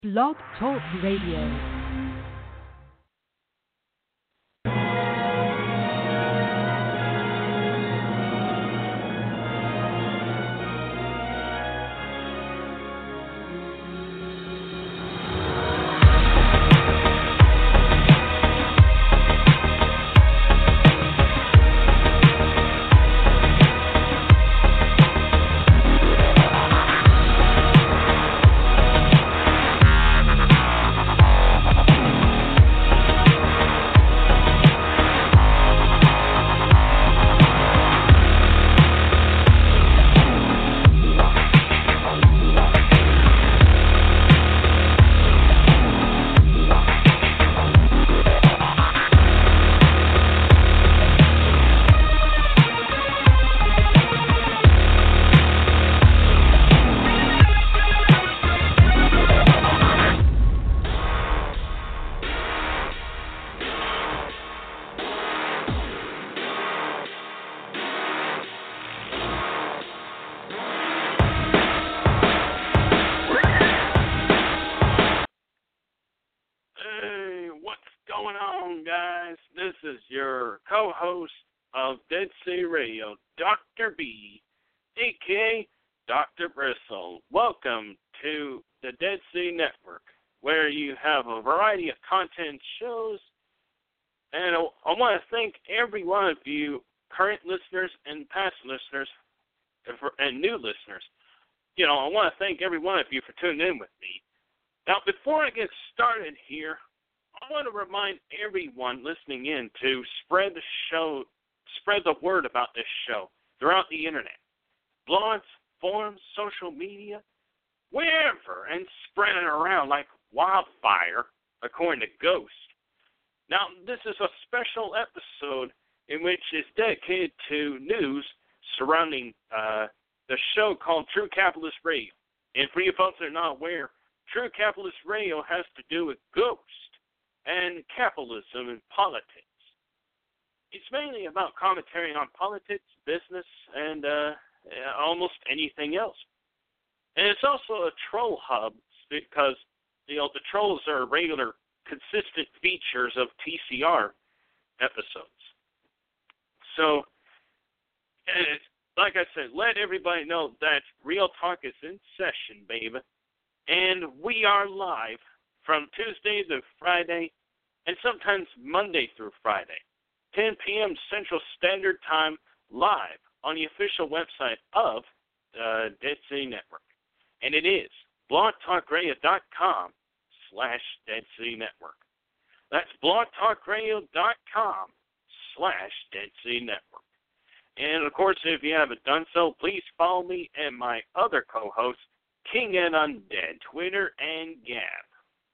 Blog Talk Radio. This is your co-host of Dead Sea Radio, Dr. B, a.k.a. Dr. Bristle. Welcome to the Dead Sea Network, where you have a variety of content shows. And I want to thank every one of you, current listeners and past listeners, and new listeners. I want to thank every one of you for tuning in with me. Now, before I get started here, I want to remind everyone listening in to spread the word about this show throughout the internet. Blogs, forums, social media, wherever, and spread it around like wildfire, according to Ghost. Now, this is a special episode in which is dedicated to news surrounding the show called True Capitalist Radio. And for you folks that are not aware, True Capitalist Radio has to do with Ghost and capitalism and politics. It's mainly about commentary on politics, business, and almost anything else. And it's also a troll hub because the trolls are regular, consistent features of TCR episodes. So, like I said, let everybody know that Real Talk is in session, baby. And we are live from Tuesday to Friday, and sometimes Monday through Friday, 10 p.m. Central Standard Time, live on the official website of Dead Sea Network. And it is blogtalkradio.com/Dead Sea Network. That's blogtalkradio.com/Dead Sea Network. And, of course, if you haven't done so, please follow me and my other co-hosts, King and Undead, Twitter and Gab.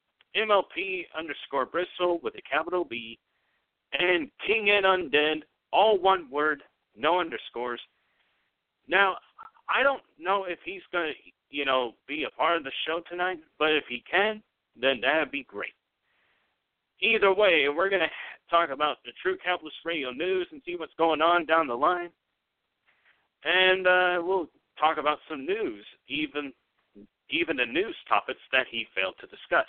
MLP_Bristle with a capital B, and King and Undead, all one word, no underscores. Now, I don't know if he's going to, be a part of the show tonight, but if he can, then that would be great. Either way, we're going to talk about the True Capitalist Radio news and see what's going on down the line. And we'll talk about some news, even the news topics that he failed to discuss.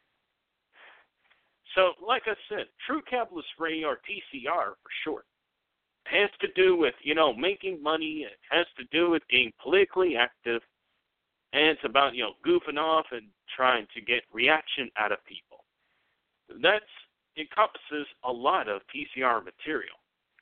So, like I said, True Capitalist Radio, or TCR for short, has to do with, making money. It has to do with being politically active. And it's about, goofing off and trying to get reaction out of people. That encompasses a lot of TCR material.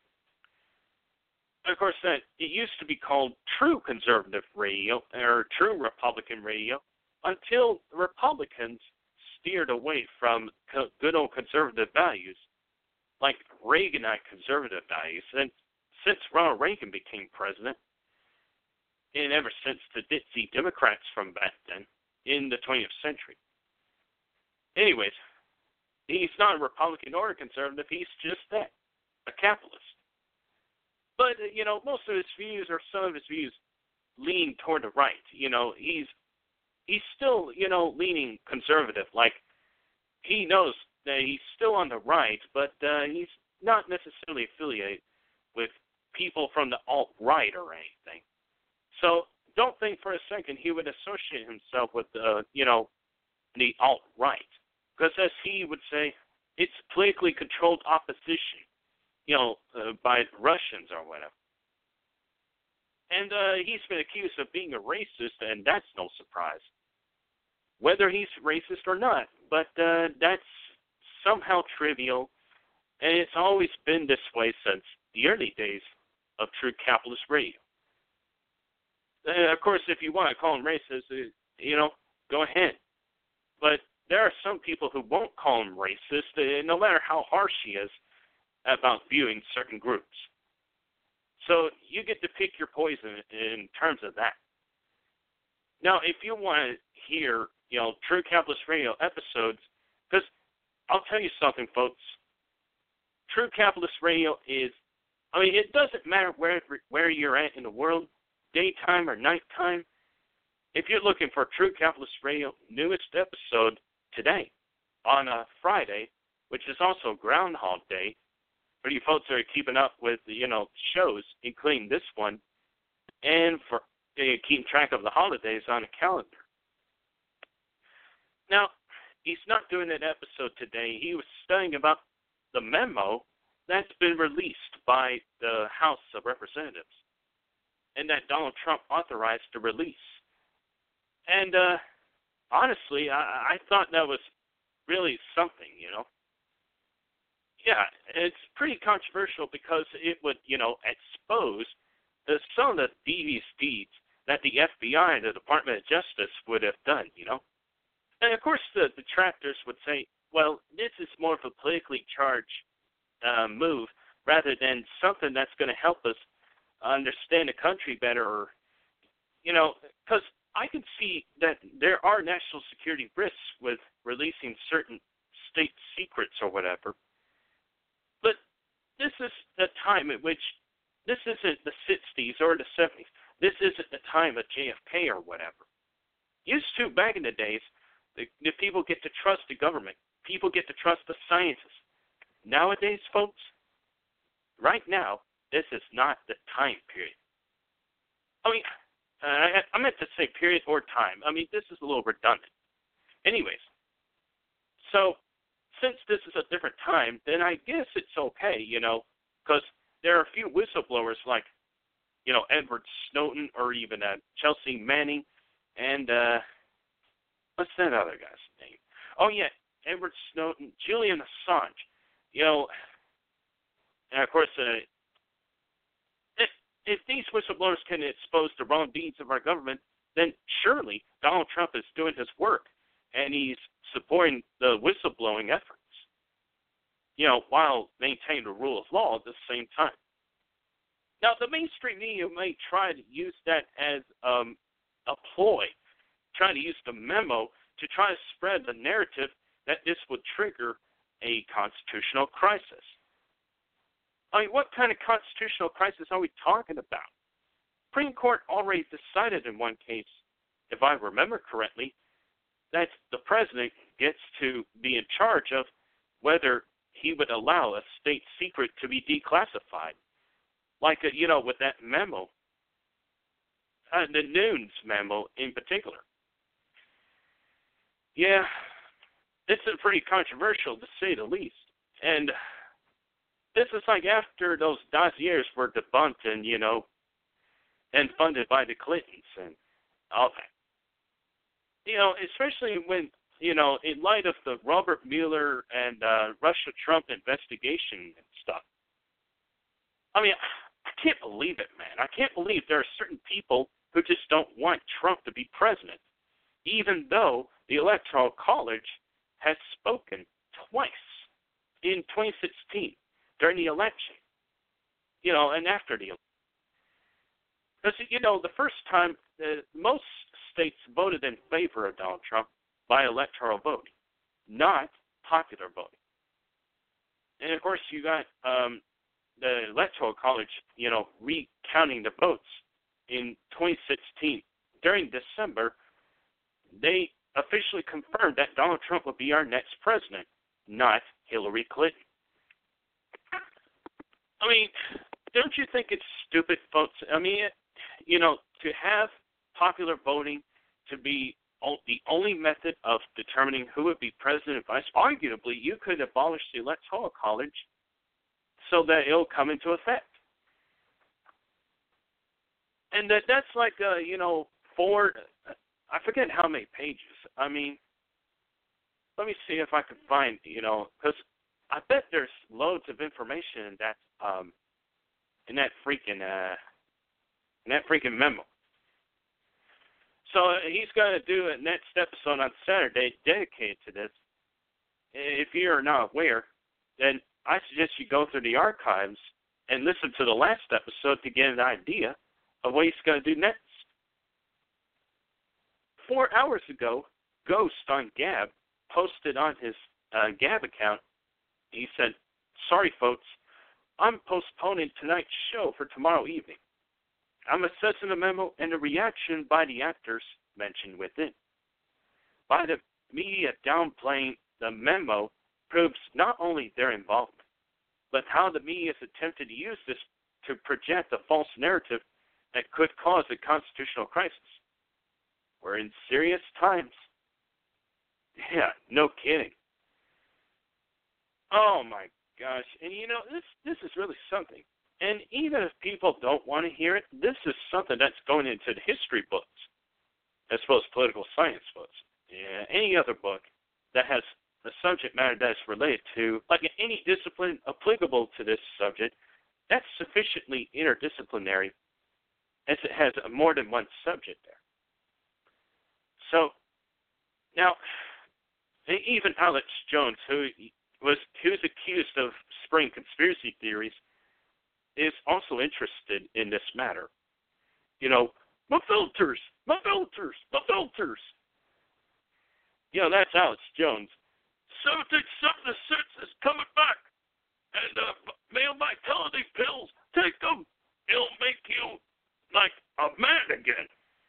Of course, it used to be called True Conservative Radio, or True Republican Radio, until the Republicans steered away from good old conservative values, like Reaganite conservative values, and since Ronald Reagan became president, and ever since the ditzy Democrats from back then, in the 20th century. Anyways, he's not a Republican or a conservative, he's just that, a capitalist. But, most of his views, or some of his views, lean toward the right. He's still, leaning conservative. Like, he knows that he's still on the right, but he's not necessarily affiliated with people from the alt-right or anything. So don't think for a second he would associate himself with, the alt-right. Because as he would say, it's politically controlled opposition, by the Russians or whatever. And he's been accused of being a racist, and that's no surprise. Whether he's racist or not, but that's somehow trivial, and it's always been this way since the early days of True Capitalist Radio. Of course, if you want to call him racist, go ahead. But there are some people who won't call him racist, no matter how harsh he is about viewing certain groups. So you get to pick your poison in terms of that. Now, if you want to hear, True Capitalist Radio episodes, because I'll tell you something, folks. True Capitalist Radio it doesn't matter where you're at in the world, daytime or nighttime. If you're looking for True Capitalist Radio newest episode today on a Friday, which is also Groundhog Day, for you folks that are keeping up with shows, including this one, and for keeping track of the holidays on a calendar. Now, he's not doing that episode today. He was studying about the memo that's been released by the House of Representatives and that Donald Trump authorized to release. And honestly, I thought that was really something, Yeah, it's pretty controversial because it would, expose some of the devious deeds that the FBI and the Department of Justice would have done, And, of course, the detractors would say, well, this is more of a politically charged move rather than something that's going to help us understand the country better or, because I can see that there are national security risks with releasing certain state secrets or whatever. But this is a time at which this isn't the 60s or the 70s. This isn't the time of JFK or whatever. Used to, back in the days, the people get to trust the government. People get to trust the scientists. Nowadays, folks, right now, this is not the time period. I meant to say period or time. This is a little redundant. Anyways, so since this is a different time, then I guess it's okay, because there are a few whistleblowers like, Edward Snowden or even Chelsea Manning and, what's that other guy's name? Oh, yeah, Edward Snowden, Julian Assange, and of course, if these whistleblowers can expose the wrong deeds of our government, then surely Donald Trump is doing his work, and he's supporting the whistleblowing efforts, while maintaining the rule of law at the same time. Now, the mainstream media may try to use that as a ploy, trying to use the memo to try to spread the narrative that this would trigger a constitutional crisis. What kind of constitutional crisis are we talking about? Supreme Court already decided in one case, if I remember correctly, that the president gets to be in charge of whether he would allow a state secret to be declassified. Like, with that memo, the Nunes memo in particular. Yeah, this is pretty controversial to say the least. And this is like after those dossiers were debunked and, and funded by the Clintons and all that. Especially when, in light of the Robert Mueller and Russia-Trump investigation and stuff. I can't believe it, man. I can't believe there are certain people who just don't want Trump to be president, even though the Electoral College has spoken twice in 2016 during the election, and after the election. Because, the first time, most states voted in favor of Donald Trump by electoral voting, not popular voting. And, of course, you got the Electoral College, recounting the votes in 2016. During December, they officially confirmed that Donald Trump would be our next president, not Hillary Clinton. Don't you think it's stupid, folks? To have popular voting to be the only method of determining who would be president and vice. Arguably, you could abolish the Electoral College so that it'll come into effect. And that's like, I forget how many pages. I mean, let me see if I can find, because I bet there's loads of information in that freaking memo. So he's going to do a next episode on Saturday dedicated to this. If you're not aware, then I suggest you go through the archives and listen to the last episode to get an idea of what he's going to do next. 4 hours ago, Ghost on Gab posted on his Gab account. He said, "Sorry, folks, I'm postponing tonight's show for tomorrow evening. I'm assessing the memo and the reaction by the actors mentioned within. By the media downplaying the memo proves not only their involvement, but how the media has attempted to use this to project a false narrative that could cause a constitutional crisis. We're in serious times." Yeah, no kidding. Oh my gosh. And this is really something. And even if people don't want to hear it, this is something that's going into the history books, as well as political science books. Yeah, any other book that has a subject matter that's related to, like any discipline applicable to this subject, that's sufficiently interdisciplinary as it has more than one subject there. So, now, even Alex Jones, who was accused of spreading conspiracy theories, is also interested in this matter. My filters. That's Alex Jones. 767 is coming back. And male vitality pills, take them. It'll make you like a man again.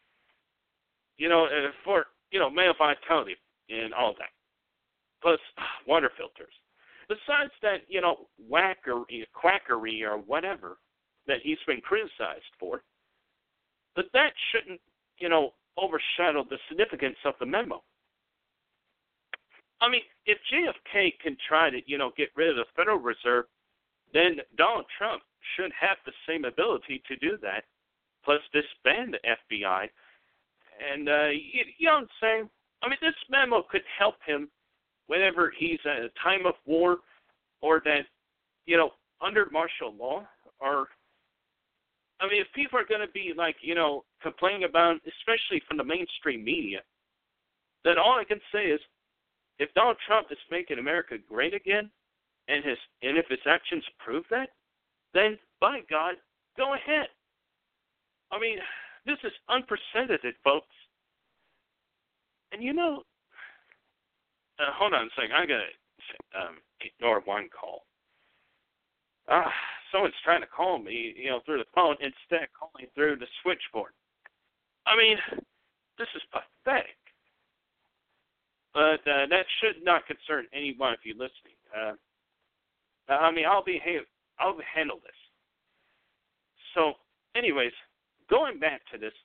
For male vitality and all that. Plus water filters. Besides that, quackery or whatever that he's been criticized for, but that shouldn't, overshadow the significance of the memo. I mean, if JFK can try to, get rid of the Federal Reserve, then Donald Trump should have the same ability to do that, plus disband the FBI. And, you know what I'm saying? I mean, this memo could help him whenever he's at a time of war or that, under martial law. Or, I mean, if people are going to be, complaining about, especially from the mainstream media, then all I can say is, if Donald Trump is making America great again, and if his actions prove that, then, by God, go ahead. I mean, this is unprecedented, folks. And hold on a second. I got to ignore one call. Someone's trying to call me, through the phone instead of calling through the switchboard. I mean, this is pathetic. But that should not concern any one of you listening. I'll handle this. So, anyways, going back to this,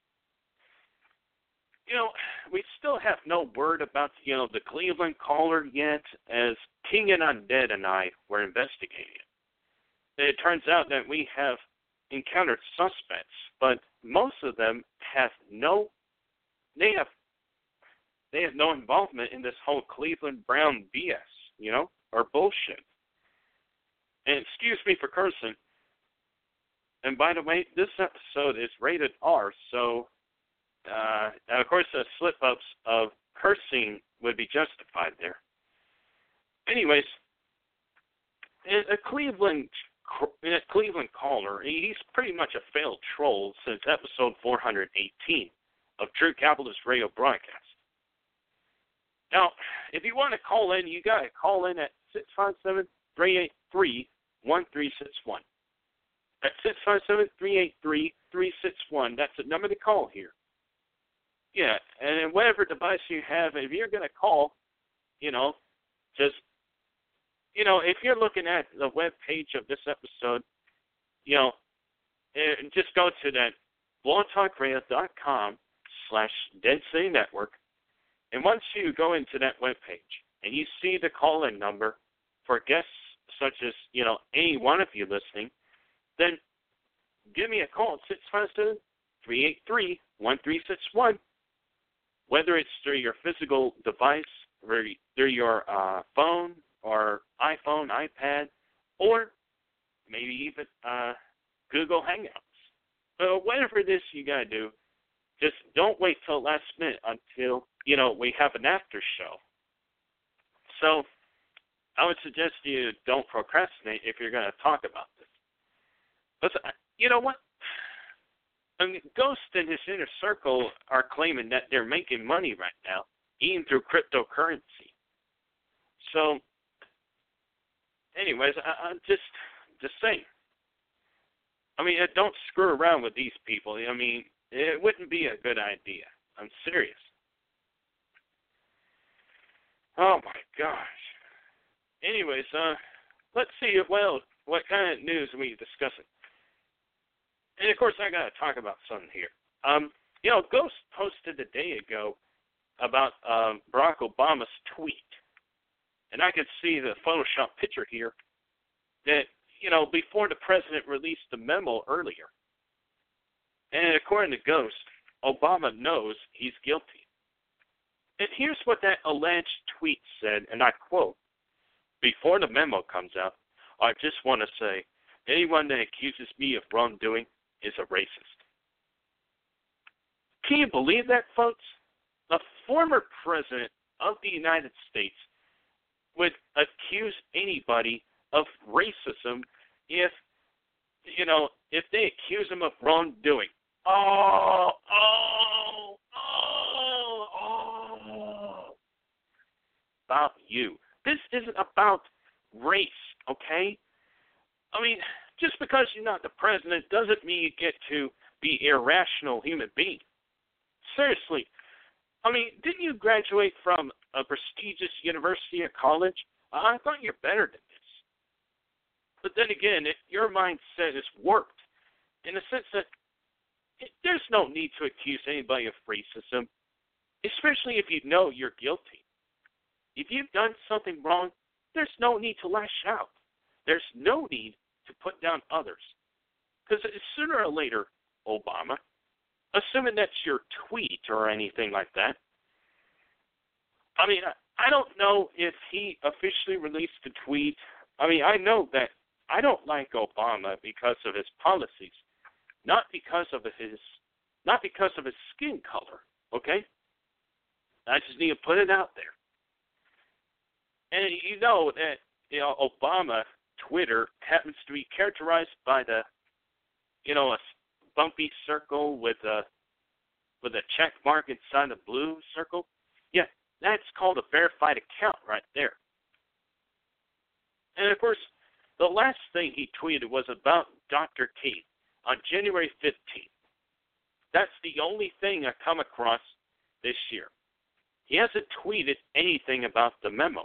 we still have no word about, the Cleveland caller yet, as King and Undead and I were investigating it. It turns out that we have encountered suspects, but most of them have no involvement in this whole Cleveland Brown BS, or bullshit. And excuse me for cursing. And by the way, this episode is rated R, so of course the slip-ups of cursing would be justified there. Anyways, a Cleveland caller, he's pretty much a failed troll since episode 418 of True Capitalist Radio Broadcast. Now, if you want to call in, you got to call in at 657-383-1361. That's 657-383-361. That's the number to call here. Yeah, and whatever device you have, if you're going to call, just, if you're looking at the web page of this episode, just go to that blogtalkradio.com/Dead City Network, And once you go into that webpage and you see the call-in number for guests such as, any one of you listening, then give me a call at 657-383-1361. Whether it's through your physical device, through your phone or iPhone, iPad, or maybe even Google Hangouts. Whatever it is you got to do, just don't wait till last minute until, we have an after show. So I would suggest you don't procrastinate if you're going to talk about this. But you know what? I mean, Ghost and his inner circle are claiming that they're making money right now, even through cryptocurrency. So, anyways, I'm just saying. I mean, don't screw around with these people. I mean, it wouldn't be a good idea. I'm serious. Oh, my gosh. Anyways, let's see, what kind of news are we discussing? And, of course, I got to talk about something here. Ghost posted a day ago about Barack Obama's tweet. And I could see the Photoshop picture here that, before the president released the memo earlier. And according to Ghost, Obama knows he's guilty. And here's what that alleged tweet said, and I quote, "Before the memo comes out, I just want to say, anyone that accuses me of wrongdoing is a racist." Can you believe that, folks? A former president of the United States would accuse anybody of racism if they accuse him of wrongdoing. Oh. About you. This isn't about race, okay? I mean, just because you're not the president doesn't mean you get to be irrational human being. Seriously. I mean, didn't you graduate from a prestigious university or college? I thought you're better than this. But then again, your mindset is warped in the sense that there's no need to accuse anybody of racism, especially if you know you're guilty. If you've done something wrong, there's no need to lash out. There's no need to put down others. Because sooner or later, Obama, assuming that's your tweet or anything like that, I mean, I don't know if he officially released a tweet. I mean, I know that I don't like Obama because of his policies, not because of his skin color, okay? I just need to put it out there. And you know that Obama Twitter happens to be characterized by a bumpy circle with a check mark inside the blue circle. Yeah, that's called a verified account right there. And of course, the last thing he tweeted was about Dr. King on January 15th. That's the only thing I come across this year. He hasn't tweeted anything about the memo.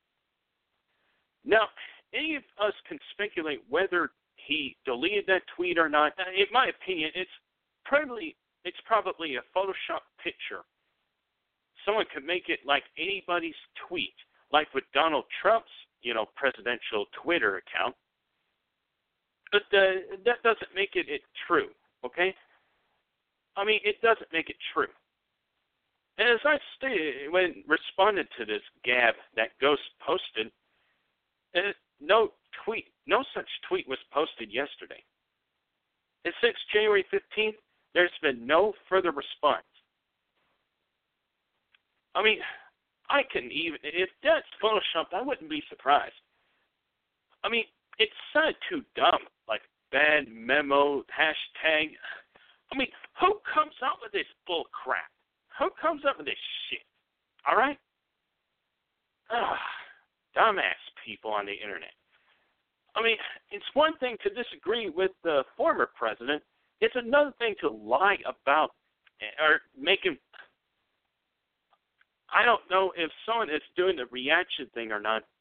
Now, any of us can speculate whether he deleted that tweet or not. In my opinion, it's probably a Photoshop picture. Someone could make it like anybody's tweet, like with Donald Trump's, presidential Twitter account. But that doesn't make it true, okay? I mean, it doesn't make it true. And as I stated when responding to this gab that Ghost posted, no such tweet was posted yesterday. And since January 15th, there's been no further response. I mean, if that's Photoshopped, I wouldn't be surprised. I mean, it sounded too dumb, like bad memo, hashtag. I mean, who comes up with this bull crap? Who comes up with this shit? All right? Dumbass people on the internet. I mean, it's one thing to disagree with the former president. It's another thing to lie about or make him. I don't know if someone is doing the reaction thing or not.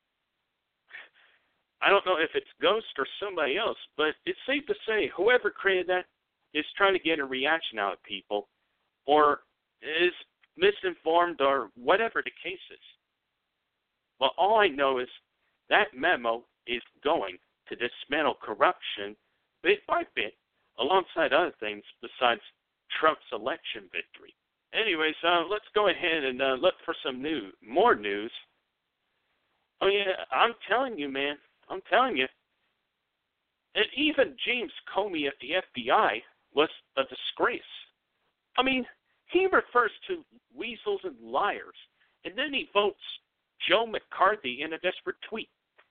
I don't know if it's Ghost or somebody else, but it's safe to say whoever created that is trying to get a reaction out of people or is misinformed, or whatever the case is. Well, all I know is that memo is going to dismantle corruption bit by bit, alongside other things besides Trump's election victory. Anyways, let's go ahead and look for some more news. Oh yeah, I'm telling you, man. I'm telling you. And even James Comey at the FBI was a disgrace. I mean, he refers to weasels and liars, and then he votes Joe McCarthy in a desperate tweet.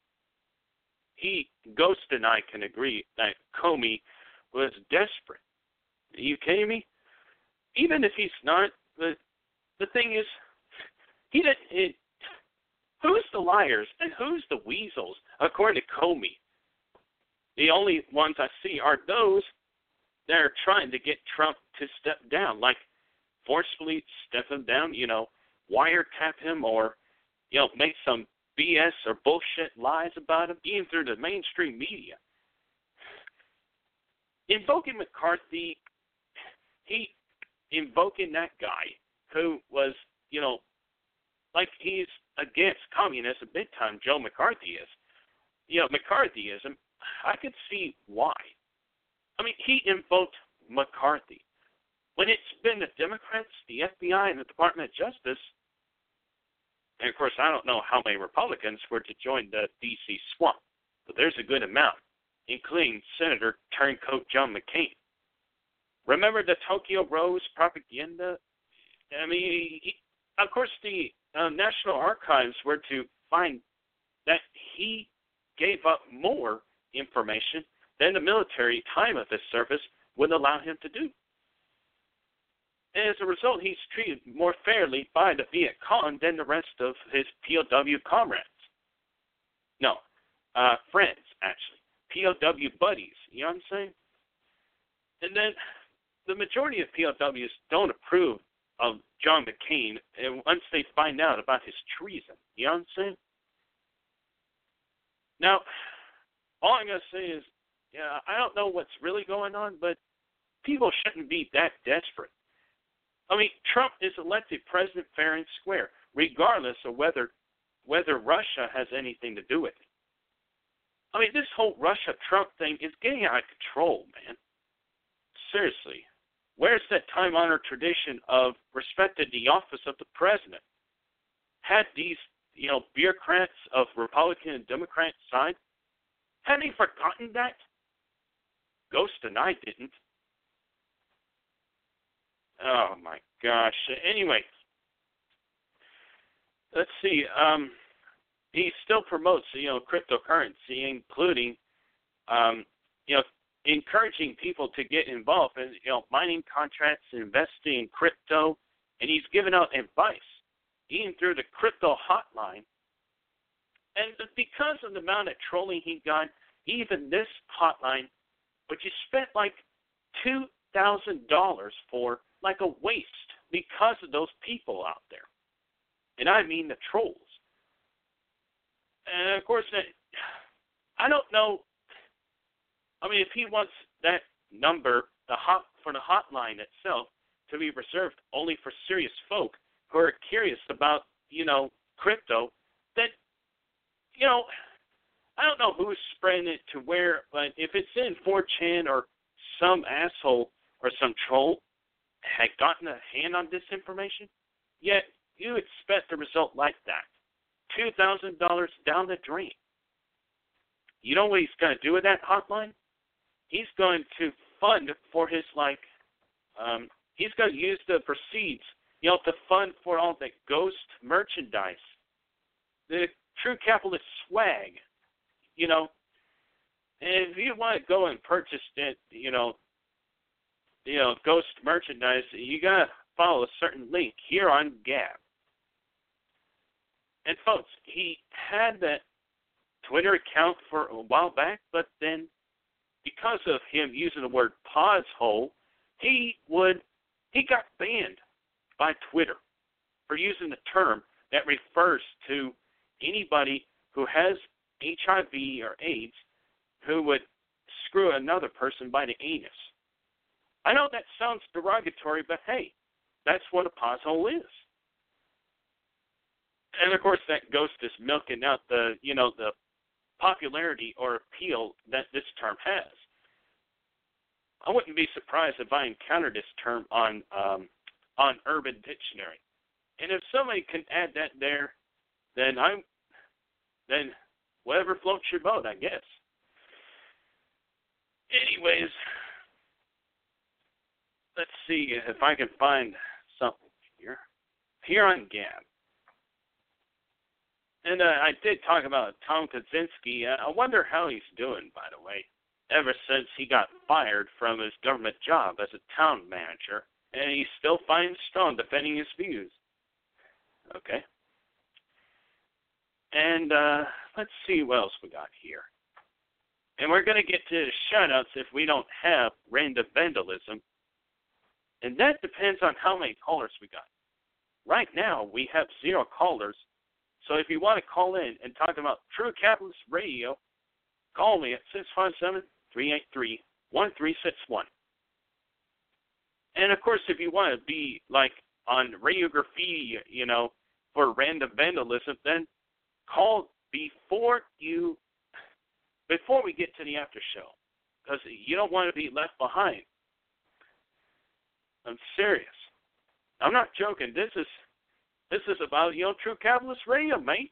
Ghost and I can agree that Comey was desperate. Are you kidding me? Even if he's not, the thing is, who's the liars and who's the weasels, according to Comey? The only ones I see are those that are trying to get Trump to step down, like forcefully step him down, wiretap him, or, make some BS or bullshit lies about him, even through the mainstream media. Invoking McCarthy, invoking that guy who was, like he's against communism big time, Joe McCarthy is. McCarthyism, I could see why. I mean, he invoked McCarthy. When it's been the Democrats, the FBI, and the Department of Justice, and of course I don't know how many Republicans were to join the D.C. swamp, but there's a good amount, including Senator Turncoat John McCain. Remember the Tokyo Rose propaganda? I mean, of course the National Archives were to find that he gave up more information than the military time of his service would allow him to do. And as a result, he's treated more fairly by the Viet Cong than the rest of his POW comrades. No, friends, actually. POW buddies, you know what I'm saying? And then the majority of POWs don't approve of John McCain once they find out about his treason, you know what I'm saying? Now, all I'm going to say is, I don't know what's really going on, but people shouldn't be that desperate. I mean, Trump is elected president fair and square, regardless of whether Russia has anything to do with it. I mean, this whole Russia-Trump thing is getting out of control, man. Seriously. Where's that time-honored tradition of respecting the office of the president? Had these, bureaucrats of Republican and Democrat side, had they forgotten that? Ghost and I didn't. Oh, my gosh. Anyway, let's see. He still promotes, cryptocurrency, including, encouraging people to get involved in, mining contracts, investing in crypto, and he's giving out advice, even through the crypto hotline. And because of the amount of trolling he got, even this hotline, which he spent like $2,000 for, like a waste, because of those people out there. And I mean the trolls. And of course, I don't know. I mean, if he wants that number, for the hotline itself, to be reserved only for serious folk who are curious about, crypto, then, I don't know who's spreading it to where, but if it's in 4chan or some asshole or some troll had gotten a hand on this information, yet you expect a result like that. $2,000 down the drain. You know what he's going to do with that hotline? He's going to fund for his, he's going to use the proceeds, to fund for all the ghost merchandise, the true capitalist swag, And if you want to go and purchase it, ghost merchandise, you got to follow a certain link here on Gab. And folks, he had that Twitter account for a while back, but then because of him using the word pause hole, he got banned by Twitter for using the term that refers to anybody who has HIV or AIDS who would screw another person by the anus. I know that sounds derogatory, but hey, that's what a pause hole is. And of course, that ghost is milking out the popularity or appeal that this term has. I wouldn't be surprised if I encountered this term on Urban Dictionary. And if somebody can add that there, then whatever floats your boat, I guess. Anyways, let's see if I can find something here. Here on Gab. And I did talk about Tom Kaczynski. I wonder how he's doing, by the way, ever since he got fired from his government job as a town manager, and he's still fine strong defending his views. Okay. And let's see what else we got here. And we're going to get to shout-outs if we don't have random vandalism. And that depends on how many callers we got. Right now, we have 0 callers. So if you want to call in and talk about True Capitalist Radio, call me at 657-383-1361. And, of course, if you want to be, like, on Radio Graffiti, for random vandalism, then call before we get to the after show, because you don't want to be left behind. I'm serious. I'm not joking. This is about, True Capitalist Radio, mate.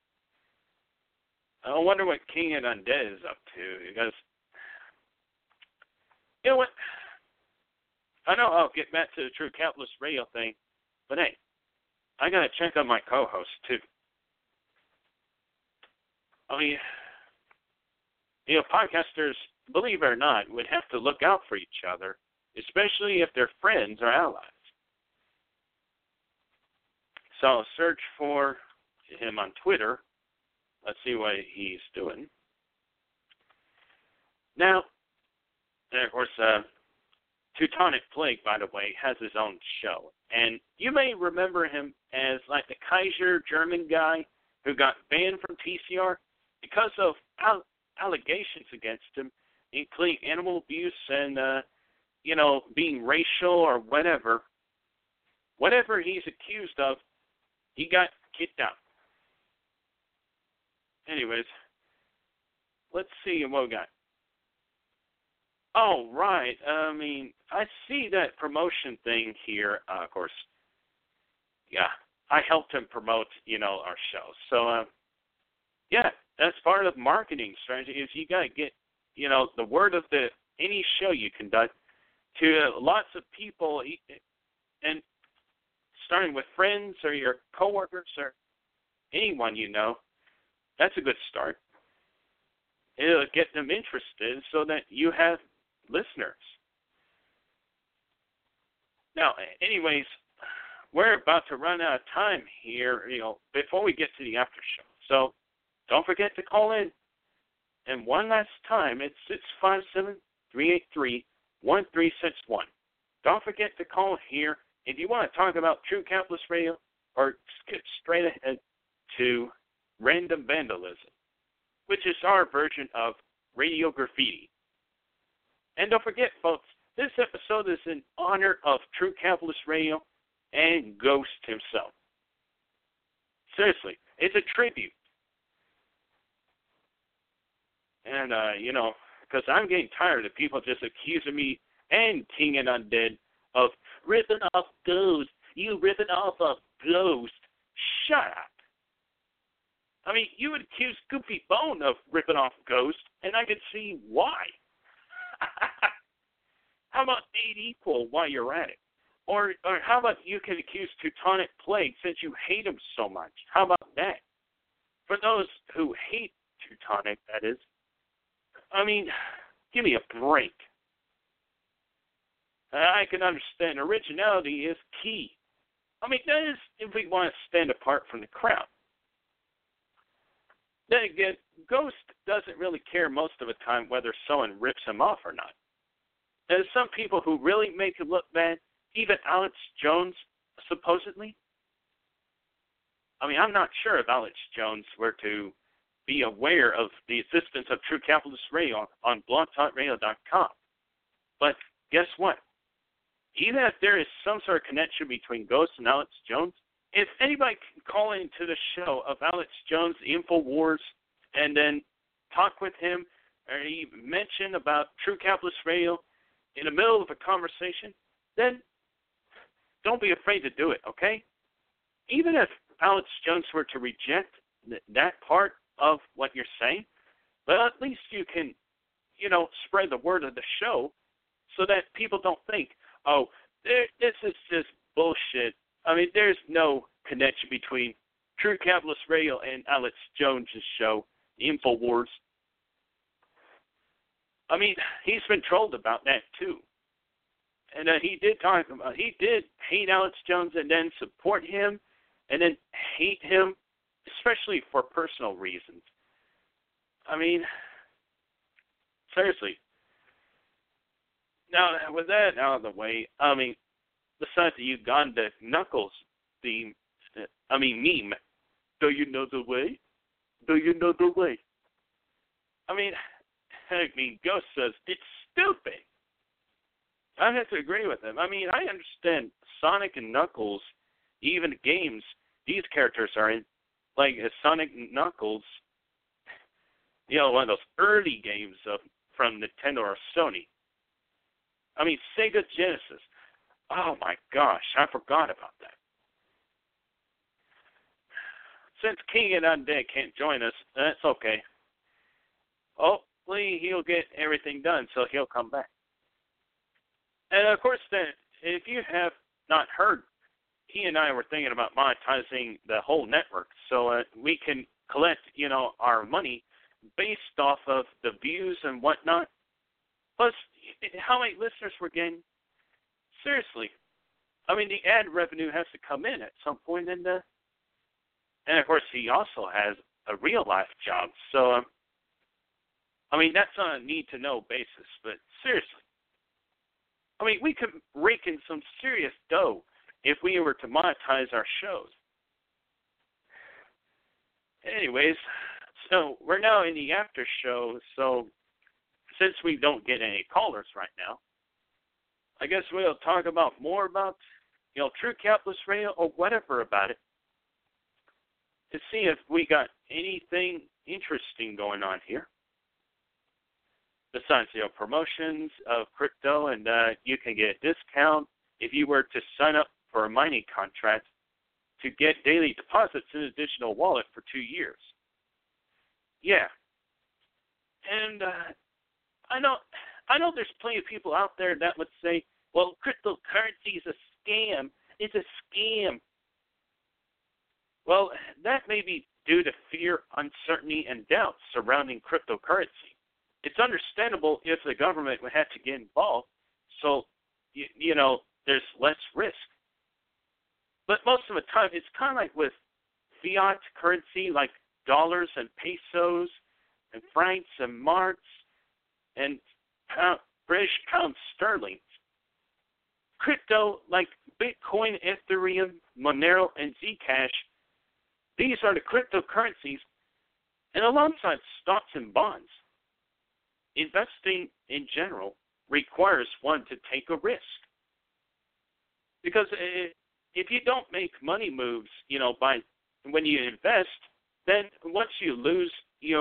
I wonder what King and Undead is up to, because, you know what? I know I'll get back to the True Capitalist Radio thing, but hey, I got to check on my co-host, too. I mean, podcasters, believe it or not, would have to look out for each other, especially if they're friends or allies. So I'll search for him on Twitter. Let's see what he's doing. Now, and of course, Teutonic Plague, by the way, has his own show. And you may remember him as like the Kaiser German guy who got banned from TCR because of allegations against him, including animal abuse and, being racial or whatever. Whatever he's accused of, he got kicked out. Anyways, let's see what we got. Oh, right. I see that promotion thing here. Of course, yeah, I helped him promote, our show. So, yeah, that's part of marketing strategy is you got to get, the word of any show you conduct to lots of people, and starting with friends or your coworkers or anyone you know. That's a good start. It'll get them interested so that you have listeners. Now, anyways, we're about to run out of time here, before we get to the after show. So don't forget to call in. And one last time, it's 657-383-1361. Don't forget to call here if you want to talk about True Capitalist Radio or skip straight ahead to Random Vandalism, which is our version of Radio Graffiti. And don't forget, folks, this episode is in honor of True Capitalist Radio and Ghost himself. Seriously, it's a tribute. And, because I'm getting tired of people just accusing me and King and Undead of ripping off Ghost. You ripping off a Ghost. Shut up. I mean, you would accuse Goofy Bone of ripping off Ghost, and I could see why. How about 8 Equal while you're at it? Or how about you can accuse Teutonic Plague since you hate him so much? How about that? For those who hate Teutonic, that is, I mean, give me a break. I can understand originality is key. I mean, that is if we want to stand apart from the crowd. Then again, Ghost doesn't really care most of the time whether someone rips him off or not. There's some people who really make him look bad, even Alex Jones, supposedly. I mean, I'm not sure if Alex Jones were to be aware of the existence of True Capitalist Radio on blogtalkradio.com. But guess what? Even if there is some sort of connection between Ghost and Alex Jones, if anybody can call into the show of Alex Jones, the InfoWars, and then talk with him, or he mention about True Capitalist Radio in the middle of a conversation, then don't be afraid to do it, okay? Even if Alex Jones were to reject that part of what you're saying, but at least you can, spread the word of the show so that people don't think, oh, this is just bullshit. I mean, there's no connection between True Capitalist Radio and Alex Jones' show, InfoWars. I mean, he's been trolled about that too. And he did hate Alex Jones and then support him and then hate him, especially for personal reasons. I mean, seriously. Now, with that out of the way, I mean, besides the Uganda Knuckles meme, do you know the way? Do you know the way? I mean, Ghost says, it's stupid. I have to agree with him. I mean, I understand Sonic and Knuckles, even games these characters are in, like Sonic and Knuckles, one of those early games from Nintendo or Sony. I mean, Sega Genesis. Oh my gosh, I forgot about that. Since King and Undead can't join us, that's okay. Hopefully he'll get everything done, so he'll come back. And of course, then, if you have not heard, he and I were thinking about monetizing the whole network so we can collect, our money based off of the views and whatnot. Plus, how many listeners we're getting? Seriously. I mean, the ad revenue has to come in at some point. And of course, he also has a real-life job. So, I mean, that's on a need-to-know basis. But seriously. I mean, we could rake in some serious dough if we were to monetize our shows. Anyways, so we're now in the after show, so since we don't get any callers right now, I guess we'll talk more about, True Capitalist Radio or whatever about it to see if we got anything interesting going on here. Besides, promotions of crypto, and you can get a discount if you were to sign up for a mining contract to get daily deposits in a digital wallet for 2 years. Yeah. And I know there's plenty of people out there that would say, well, cryptocurrency is a scam. It's a scam. Well, that may be due to fear, uncertainty, and doubt surrounding cryptocurrency. It's understandable if the government would have to get involved, so, there's less risk. But most of the time, it's kind of like with fiat currency, like dollars and pesos and francs and marks and British pound sterling. Crypto, like Bitcoin, Ethereum, Monero, and Zcash, these are the cryptocurrencies, and alongside stocks and bonds, investing in general requires one to take a risk. Because if you don't make money moves, when you invest, then once you lose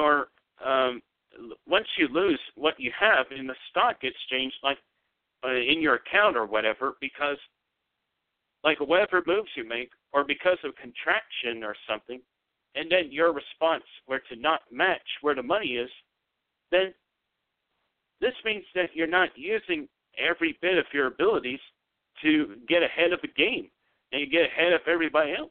what you have in the stock exchange, like in your account or whatever, because like whatever moves you make, or because of contraction or something, and then your response were to not match where the money is, then this means that you're not using every bit of your abilities to get ahead of the game and you get ahead of everybody else.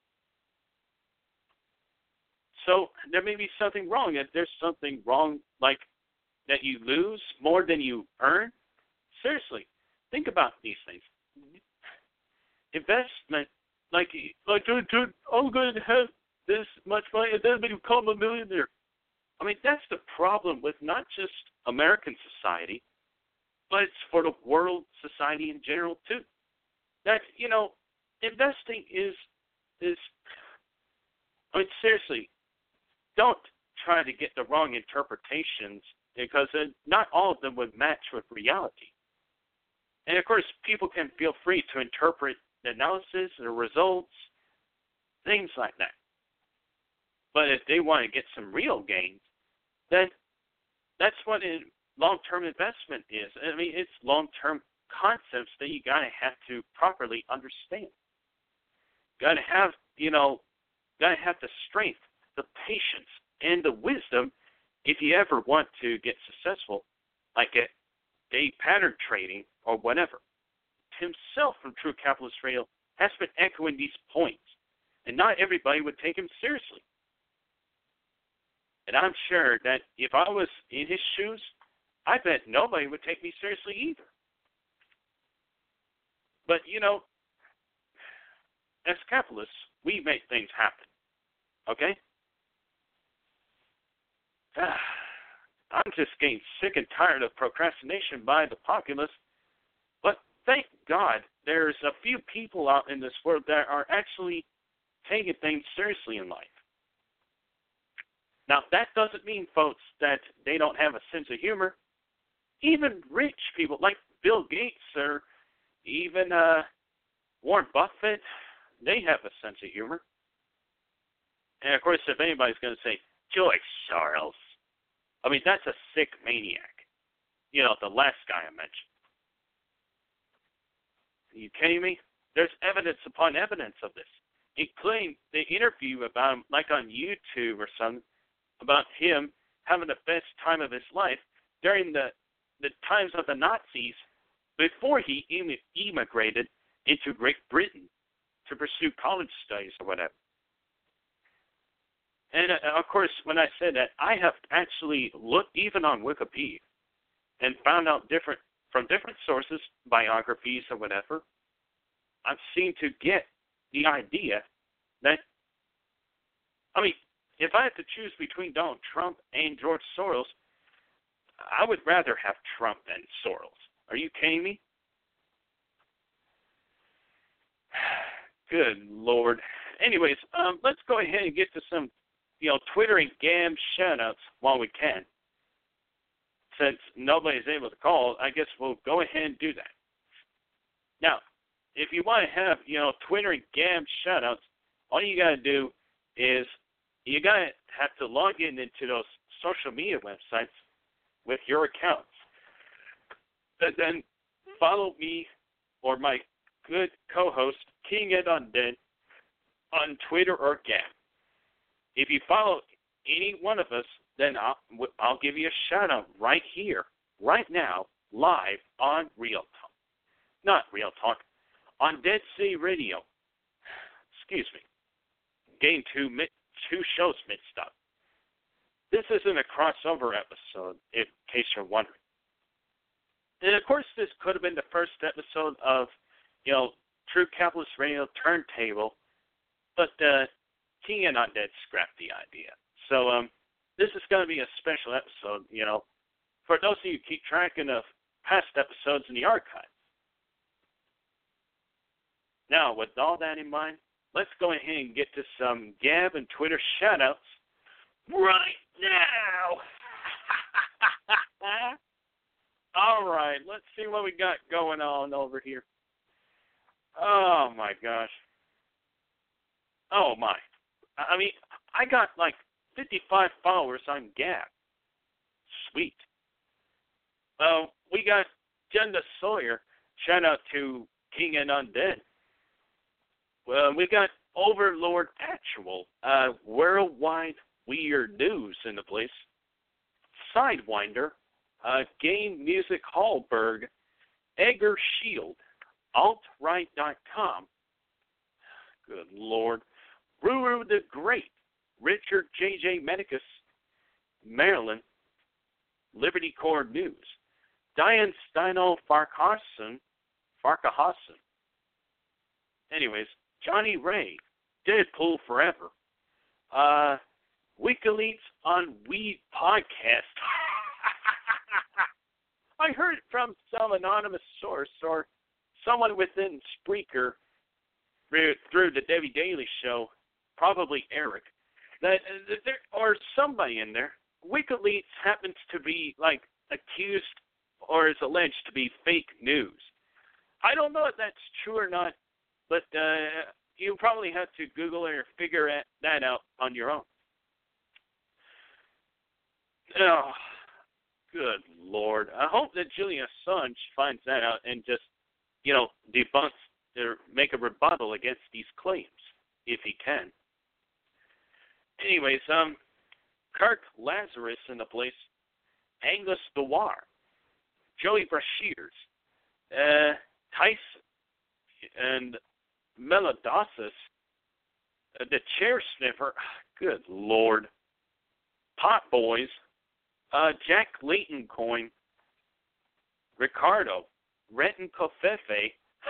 So there may be something wrong. If there's something wrong, like that you lose more than you earn, seriously, think about these things. Investment, dude, I'm going to have this much money and then become a millionaire. I mean, that's the problem with not just American society, but it's for the world society in general too. That, investing is I mean, seriously, don't try to get the wrong interpretations, because not all of them would match with reality. And of course, people can feel free to interpret the analysis and the results things like that. But if they want to get some real gains, then that's what long-term investment is. I mean, it's long-term concepts that you got to have to properly understand. Got to have, got to have the strength, the patience, and the wisdom if you ever want to get successful, like at day pattern trading or whatever. Himself from True Capitalist Radio has been echoing these points, and not everybody would take him seriously. And I'm sure that if I was in his shoes, I bet nobody would take me seriously either. But, as capitalists, we make things happen. Okay? I'm just getting sick and tired of procrastination by the populace. But thank God there's a few people out in this world that are actually taking things seriously in life. Now, that doesn't mean, folks, that they don't have a sense of humor. Even rich people like Bill Gates or even Warren Buffett, they have a sense of humor. And, of course, if anybody's going to say, George Soros, I mean, that's a sick maniac. The last guy I mentioned. Are you kidding me? There's evidence upon evidence of this, including the interview about him, like on YouTube or something, about him having the best time of his life during the times of the Nazis before he immigrated into Great Britain to pursue college studies or whatever. And, of course, when I said that, I have actually looked even on Wikipedia and found out from different sources, biographies or whatever, I've seen to get the idea that, if I had to choose between Donald Trump and George Soros, I would rather have Trump than Soros. Are you kidding me? Good Lord. Anyways, let's go ahead and get to some, Twitter and GAM shout-outs while we can. Since nobody's able to call, I guess we'll go ahead and do that. Now, if you want to have, Twitter and GAM shout-outs, all you got to do is you got to have to log into those social media websites with your accounts. And then follow me or my good co-host, King Ed Undead, on Twitter or GAM. If you follow any one of us, then I'll give you a shout-out right here, right now, live on Real Talk. Not Real Talk, on Dead Sea Radio. Excuse me. Getting two shows mixed up. This isn't a crossover episode, in case you're wondering. And, of course, this could have been the first episode of, True Capitalist Radio Turntable, but King and Undead scrapped the idea. So, this is going to be a special episode, for those of you who keep track of past episodes in the archives. Now, with all that in mind, let's go ahead and get to some Gab and Twitter shout-outs right now. All right, let's see what we got going on over here. Oh, my gosh. Oh, my. I got like 55 followers on Gab. Sweet. We got Jenda Sawyer. Shout out to King and Undead. We got Overlord Actual. Worldwide Weird News in the place. Sidewinder. Game Music Hallberg. Edgar Shield. Altright.com. Good Lord. Ruru the Great. Richard J.J. Medicus, Maryland, Liberty Corps News, Diane Steino Farkahassen. Anyways, Johnny Ray, Deadpool Forever, WikiLeaks on Weed Podcast. I heard it from some anonymous source or someone within Spreaker through the Debbie Daily Show, probably Eric, that there, or somebody in there, WikiLeaks happens to be accused or is alleged to be fake news. I don't know if that's true or not, but you probably have to Google or figure that out on your own. Oh, good Lord. I hope that Julian Assange finds that out and just, debunks or make a rebuttal against these claims, if he can. Anyways, Kirk Lazarus in the place, Angus Dewar, Joey Brashears, Tyson, and Melodossus, the chair sniffer, good Lord, Pot Boys, Jack Layton Coin, Ricardo, Renton Covfefe,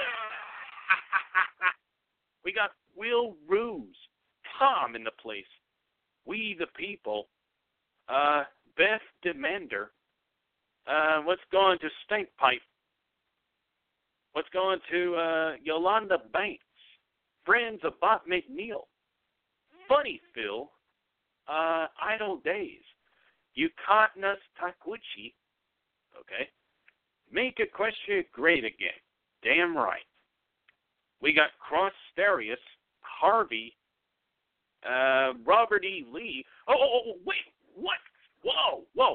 we got Will Ruse, Tom in the place, We the People, Beth Demander, what's going to Stink Pipe, what's going to Yolanda Banks, Friends of Bob McNeil, Funny Phil, Idle Days, Yukatnas Takuchi, okay, Make Equestria Great Again, damn right. We got Cross Stereus, Harvey, Robert E. Lee. Oh, wait, what? Whoa.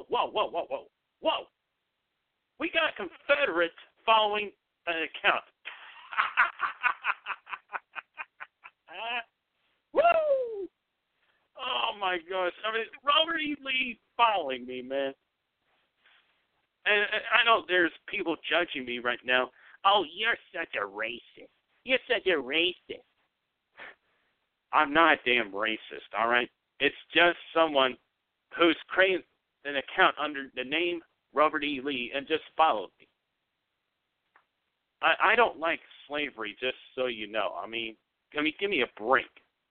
We got Confederates following an account. Woo! Oh, my gosh. I mean, Robert E. Lee following me, man. And I know there's people judging me right now. Oh, you're such a racist. You're such a racist. I'm not a damn racist, all right? It's just someone who's created an account under the name Robert E. Lee and just followed me. I don't like slavery, just so you know. I mean, give me a break.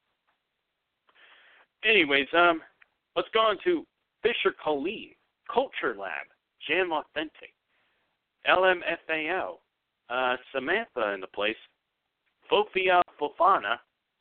Anyways, let's go on to Fisher Colleen, Culture Lab, Jam Authentic, LMFAO, Samantha in the place, Fofia Fofana,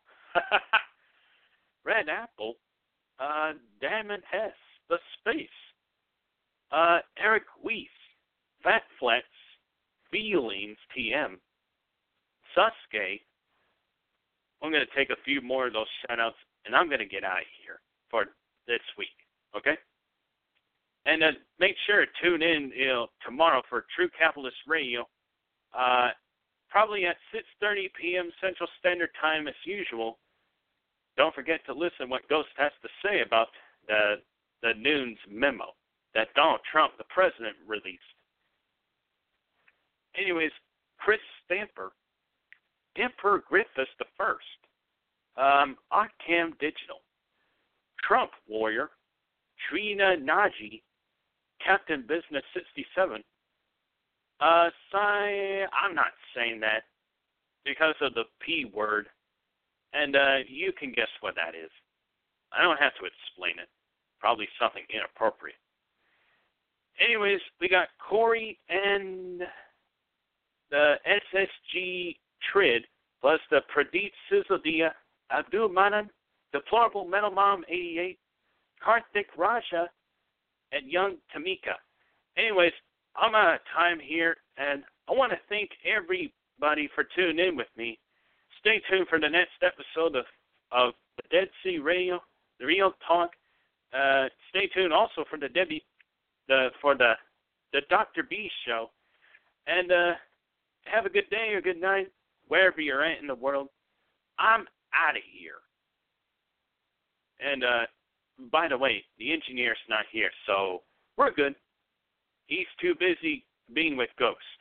Red Apple, Damon Hess, The Space, Eric Weiss, Fat Flex, Feelings TM, Sasuke. I'm going to take a few more of those shout-outs, and I'm going to get out of here for this week, okay? And make sure to tune in tomorrow for True Capitalist Radio, probably at 6:30 p.m. Central Standard Time as usual. Don't forget to listen what Ghost has to say about the Nunes memo that Donald Trump, the president, released. Anyways, Chris Stamper, Emperor Griffiths I, Octam Digital, Trump Warrior, Trina Naji, Captain Business 67. I'm not saying that because of the P word, and you can guess what that is. I don't have to explain it. Probably something inappropriate. Anyways, we got Corey and the SSG Trid, plus the Pradeep Sisodia, Abdul Manan, Deplorable Metal Mom 88, Karthik Raja, and Young Tamika. Anyways, I'm out of time here, and I want to thank everybody for tuning in with me. Stay tuned for the next episode of the Dead Sea Radio, the Real Talk. Stay tuned also for the Dr. B show, and have a good day or good night wherever you're at in the world. I'm out of here. And by the way, the engineer's not here, so we're good. He's too busy being with ghosts.